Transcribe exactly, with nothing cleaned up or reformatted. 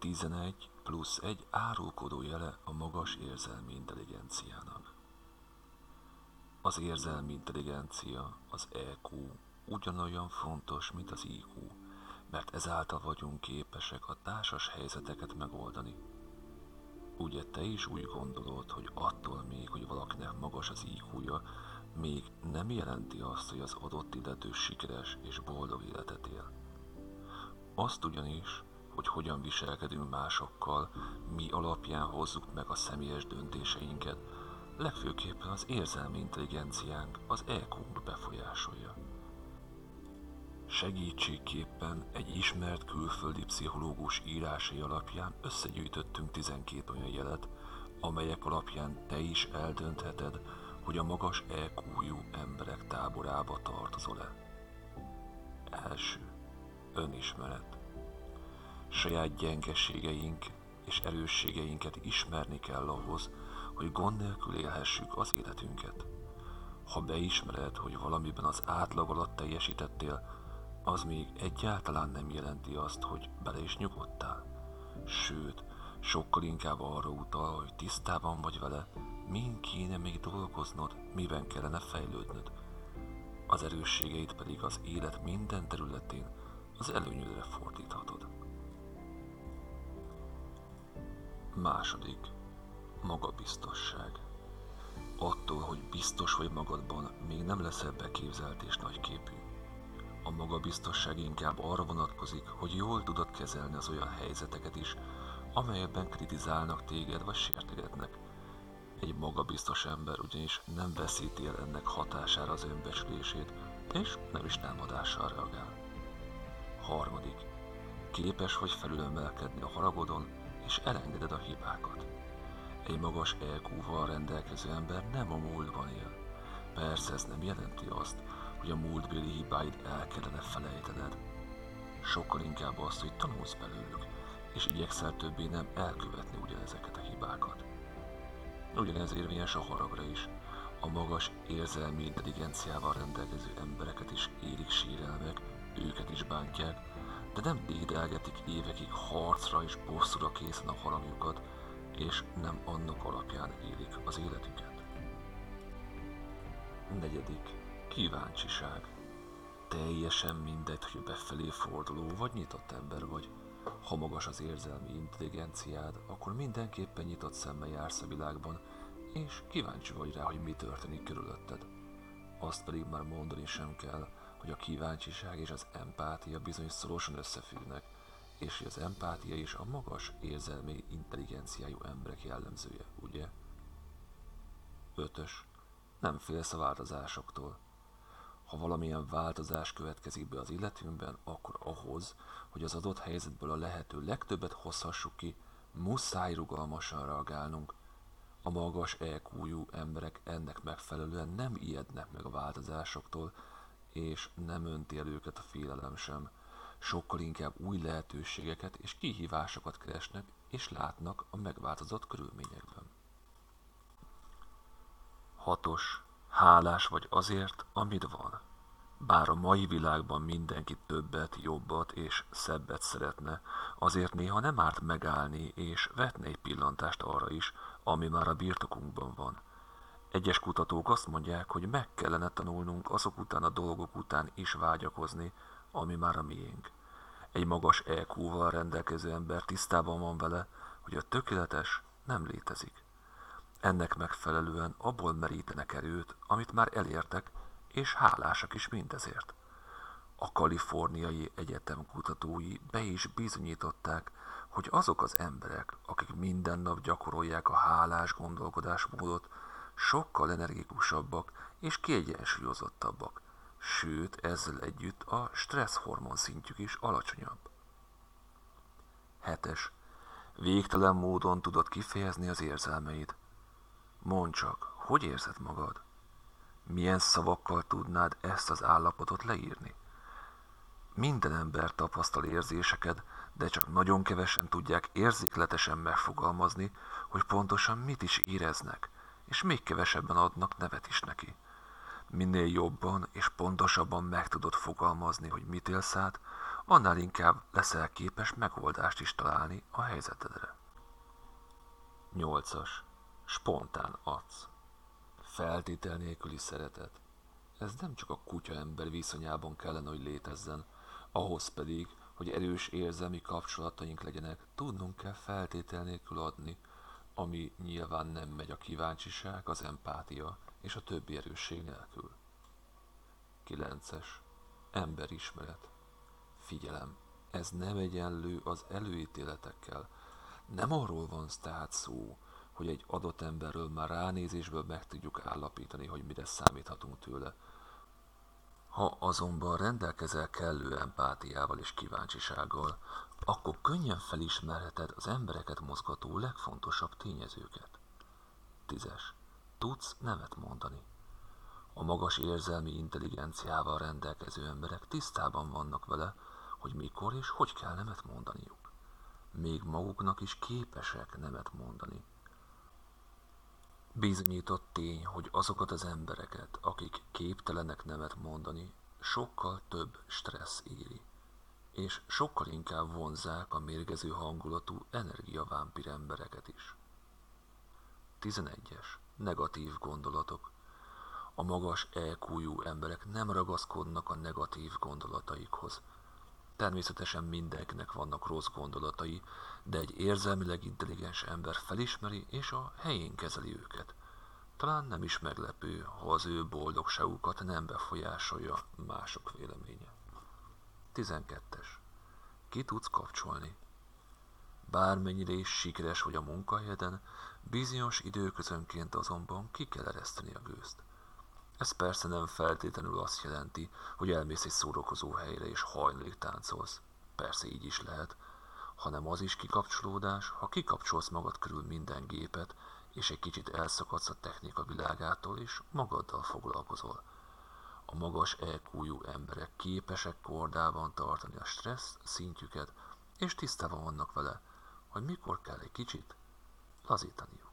tizenegy plusz egy árulkodó jele a magas érzelmi intelligenciának. Az érzelmi intelligencia, az é kú ugyanolyan fontos, mint az i kú, mert ezáltal vagyunk képesek a társas helyzeteket megoldani. Ugye te is úgy gondolod, hogy attól még, hogy valakinek magas az i kúja, még nem jelenti azt, hogy az adott illető sikeres és boldog életet él. Azt ugyanis, hogy hogyan viselkedünk másokkal, mi alapján hozzuk meg a személyes döntéseinket, legfőképpen az érzelmi intelligenciánk, az é kúnk befolyásolja. Segítségképpen egy ismert külföldi pszichológus írásai alapján összegyűjtöttünk tizenkét olyan jelet, amelyek alapján te is eldöntheted, hogy a magas é kújú emberek táborába tartozol-e. Első. Önismeret. Saját gyengeségeink és erősségeinket ismerni kell ahhoz, hogy gond nélkül élhessük az életünket. Ha beismered, hogy valamiben az átlag alatt teljesítettél, az még egyáltalán nem jelenti azt, hogy bele is nyugodtál. Sőt, sokkal inkább arra utal, hogy tisztában vagy vele, min kéne még dolgoznod, miben kellene fejlődnöd. Az erősségeit pedig az élet minden területén az előnyödre fordíthatod. Második. Magabiztosság. Attól, hogy biztos vagy magadban, még nem leszel beképzelt és nagyképű. A magabiztosság inkább arra vonatkozik, hogy jól tudod kezelni az olyan helyzeteket is, amelyekben kritizálnak téged vagy sértegetnek. Egy magabiztos ember ugyanis nem veszíti el ennek hatására az önbecsülését, és nem is támadással reagál. Harmadik. Képes vagy felülemelkedni a haragodon, és elengeded a hibákat. Egy magas é kúval rendelkező ember nem a múltban él. Persze ez nem jelenti azt, hogy a múltbéli hibáid el kellene felejtened. Sokkal inkább azt, hogy tanulsz belőlük, és igyekszel többé nem elkövetni ugyanezeket a hibákat. Ugyanez érvényes a haragra is. A magas érzelmi intelligenciával rendelkező embereket is érik sérelmek, őket is bántják, de nem dédelgetik évekig harcra és bosszúra készen a haragjukat, és nem annak alapján élik az életüket. Negyedik. Kíváncsiság. Teljesen mindegy, hogy befelé forduló vagy nyitott ember vagy. Ha magas az érzelmi intelligenciád, akkor mindenképpen nyitott szemmel jársz a világban, és kíváncsi vagy rá, hogy mi történik körülötted. Azt pedig már mondani sem kell, hogy a kíváncsiság és az empátia bizony szorosan összefüggnek, és hogy az empátia is a magas érzelmi intelligenciájú emberek jellemzője, ugye? Ötös. Nem félsz a változásoktól. Ha valamilyen változás következik be az életünkben, akkor ahhoz, hogy az adott helyzetből a lehető legtöbbet hozhassuk ki, muszáj rugalmasan reagálnunk. A magas é kújú emberek ennek megfelelően nem ijednek meg a változásoktól, és nem önti el őket a félelem sem. Sokkal inkább új lehetőségeket és kihívásokat keresnek és látnak a megváltozott körülményekben. Hatos. Hálás vagy azért, amit van. Bár a mai világban mindenki többet, jobbat és szebbet szeretne, azért néha nem árt megállni és vetni egy pillantást arra is, ami már a birtokunkban van. Egyes kutatók azt mondják, hogy meg kellene tanulnunk azok után a dolgok után is vágyakozni, ami már a miénk. Egy magas é kúval rendelkező ember tisztában van vele, hogy a tökéletes nem létezik. Ennek megfelelően abból merítenek erőt, amit már elértek, és hálásak is mindezért. A kaliforniai egyetem kutatói be is bizonyították, hogy azok az emberek, akik minden nap gyakorolják a hálás gondolkodásmódot, sokkal energikusabbak és kiegyensúlyozottabbak, sőt ezzel együtt a stressz hormon szintjük is alacsonyabb. Hetes. Végtelen módon tudod kifejezni az érzelmeid. Mondd csak, hogy érzed magad? Milyen szavakkal tudnád ezt az állapotot leírni? Minden ember tapasztal érzéseket, de csak nagyon kevesen tudják érzékletesen megfogalmazni, hogy pontosan mit is éreznek, és még kevesebben adnak nevet is neki. Minél jobban és pontosabban meg tudod fogalmazni, hogy mit élsz át, annál inkább leszel képes megoldást is találni a helyzetedre. nyolcas. Spontán adsz. Feltétel nélküli szeretet. Ez nem csak a kutya-ember viszonyában kellene, hogy létezzen, ahhoz pedig, hogy erős érzelmi kapcsolataink legyenek, tudnunk kell feltétel nélkül adni, ami nyilván nem megy a kíváncsiság, az empátia és a többi erősség nélkül. kilences. Emberismeret. Figyelem, ez nem egyenlő az előítéletekkel. Nem arról van tehát szó, hogy egy adott emberről már ránézésből meg tudjuk állapítani, hogy mire számíthatunk tőle. Ha azonban rendelkezel kellő empátiával és kíváncsisággal, akkor könnyen felismerheted az embereket mozgató legfontosabb tényezőket. tízes. Tudsz nemet mondani. A magas érzelmi intelligenciával rendelkező emberek tisztában vannak vele, hogy mikor és hogy kell nemet mondaniuk. Még maguknak is képesek nemet mondani. Bizonyított tény, hogy azokat az embereket, akik képtelenek nemet mondani, sokkal több stressz éri, és sokkal inkább vonzzák a mérgező hangulatú energiavámpír embereket is. tizenegyes. Negatív gondolatok. A magas é kú-jú emberek nem ragaszkodnak a negatív gondolataikhoz. Természetesen mindenkinek vannak rossz gondolatai, de egy érzelmileg intelligens ember felismeri és a helyén kezeli őket. Talán nem is meglepő, ha az ő boldogságukat nem befolyásolja mások véleménye. tizenkettes. Ki tudsz kapcsolni? Bármennyire is sikeres vagy a munkahelyeden, bizonyos időközönként azonban ki kell ereszteni a gőzt. Ez persze nem feltétlenül azt jelenti, hogy elmész egy szórakozó helyre és hajnalig táncolsz. Persze így is lehet, hanem az is kikapcsolódás, ha kikapcsolsz magad körül minden gépet, és egy kicsit elszakadsz a technika világától, és magaddal foglalkozol. A magas é kú-jú emberek képesek kordában tartani a stressz szintjüket, és tisztában vannak vele, hogy mikor kell egy kicsit lazítaniuk.